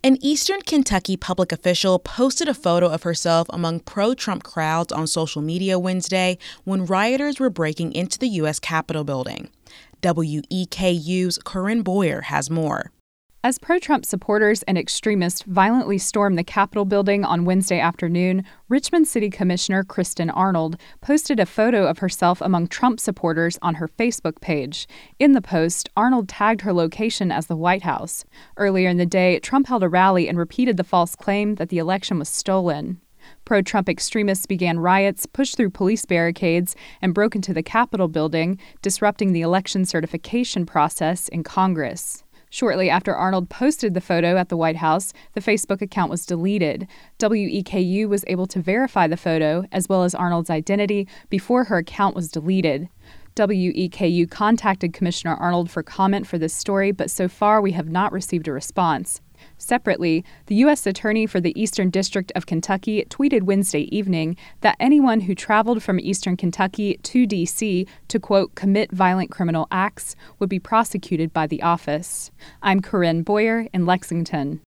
An Eastern Kentucky public official posted a photo of herself among pro-Trump crowds on social media Wednesday when rioters were breaking into the U.S. Capitol building. WEKU's Corinne Boyer has more. As pro-Trump supporters and extremists violently stormed the Capitol building on Wednesday afternoon, Richmond City Commissioner Kristen Arnold posted a photo of herself among Trump supporters on her Facebook page. In the post, Arnold tagged her location as the White House. Earlier in the day, Trump held a rally and repeated the false claim that the election was stolen. Pro-Trump extremists began riots, pushed through police barricades, and broke into the Capitol building, disrupting the election certification process in Congress. Shortly after Arnold posted the photo at the White House, the Facebook account was deleted. WEKU was able to verify the photo, as well as Arnold's identity, before her account was deleted. WEKU contacted Commissioner Arnold for comment for this story, but so far we have not received a response. Separately, the U.S. Attorney for the Eastern District of Kentucky tweeted Wednesday evening that anyone who traveled from Eastern Kentucky to D.C. to, quote, commit violent criminal acts would be prosecuted by the office. I'm Corinne Boyer in Lexington.